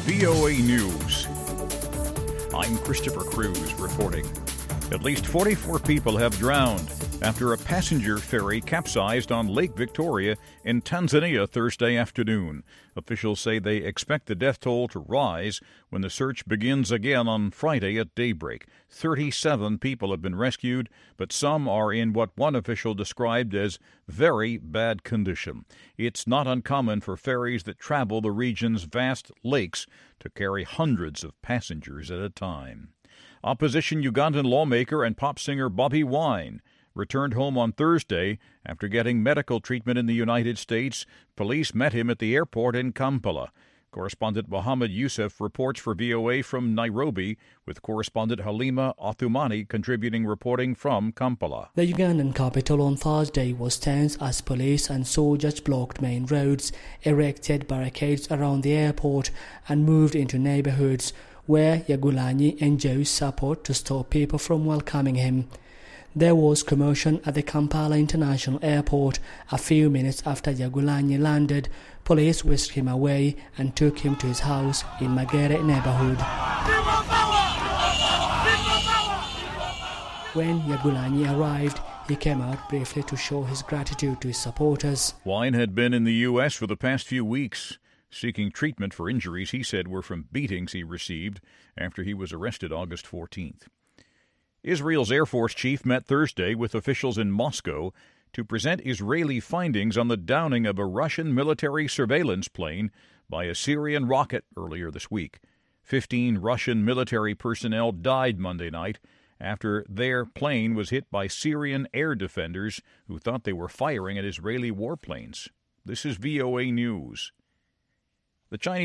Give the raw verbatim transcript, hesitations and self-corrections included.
V O A News. I'm Christopher Cruz reporting. At least forty-four people have drowned after a passenger ferry capsized on Lake Victoria in Tanzania Thursday afternoon. Officials say they expect the death toll to rise when the search begins again on Friday at daybreak. thirty-seven people have been rescued, but some are in what one official described as very bad condition. It's not uncommon for ferries that travel the region's vast lakes to carry hundreds of passengers at a time. Opposition Ugandan lawmaker and pop singer Bobi Wine returned home on Thursday after getting medical treatment in the United States. Police met him at the airport in Kampala. Correspondent Mohammed Youssef reports for V O A from Nairobi, with correspondent Halima Othumani contributing reporting from Kampala. The Ugandan capital on Thursday was tense as police and soldiers blocked main roads, erected barricades around the airport, and moved into neighborhoods where Kyagulanyi enjoys support to stop people from welcoming him. There was commotion at the Kampala International Airport. A few minutes after Kyagulanyi landed, police whisked him away and took him to his house in Magere neighborhood. When Kyagulanyi arrived, he came out briefly to show his gratitude to his supporters. Wine had been in the U S for the past few weeks, seeking treatment for injuries he said were from beatings he received after he was arrested August fourteenth. Israel's Air Force chief met Thursday with officials in Moscow to present Israeli findings on the downing of a Russian military surveillance plane by a Syrian rocket earlier this week. Fifteen Russian military personnel died Monday night after their plane was hit by Syrian air defenders who thought they were firing at Israeli warplanes. This is V O A News. The Chinese